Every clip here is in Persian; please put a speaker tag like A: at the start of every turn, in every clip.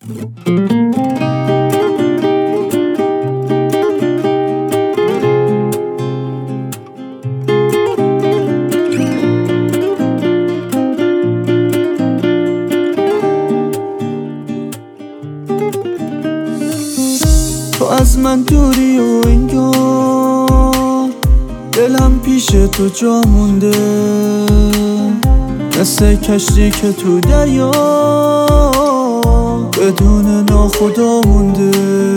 A: تو از من دوری و انگار دلم پیش تو جا مونده، مثل کشتی که تو دریا بدون ناخدا مونده.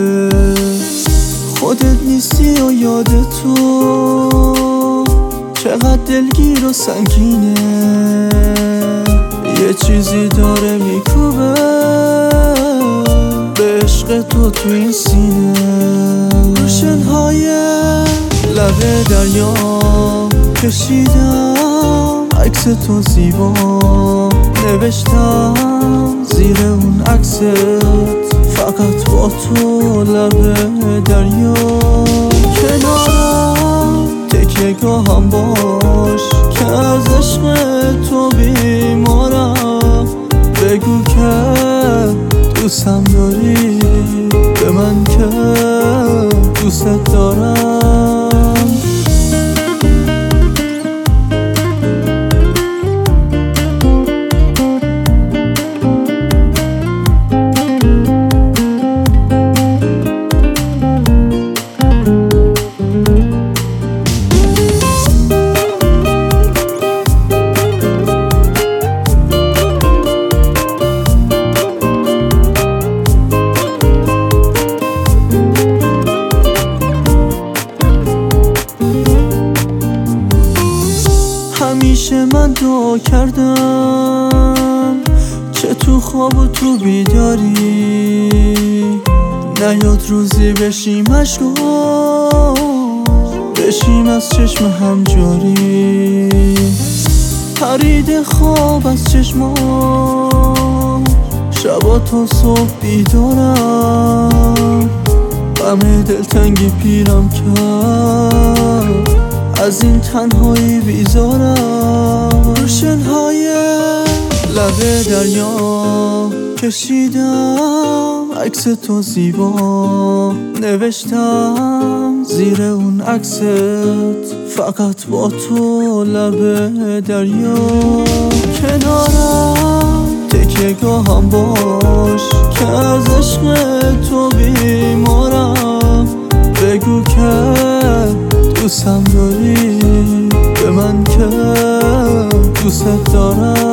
A: خودت نیستی و یاد تو چقدر دلگیر و سنگینه، یه چیزی داره میکوبه به عشق تو این سینه. روشنهای لب دریا کشیدم عکس تو زیبا، نوشتم زیر اون عکست فقط با تو لب دریا. کنارم تکیه گاهم باش که از عشق تو بیمارم، بگو که دوستم داری به من که دوست دارم. همیشه من دعا کردم چه تو خواب و تو بیداری، نیاد روزی بشیم عشقا، بشیم از چشم هم جاری. پرید خواب از چشمام شبا تا صبح بیدارم، غم دلتنگی پیرم کرد از این تنهایی بیزارم. روشنهای لب دریا کشیدم عکس تو زیبا، نوشتم زیر اون عکست فقط با تو لب دریا. کنارم تکیه گاهم باش که از عشق تو بیمارم، بگو که دوستم داری به من که دوست دارم.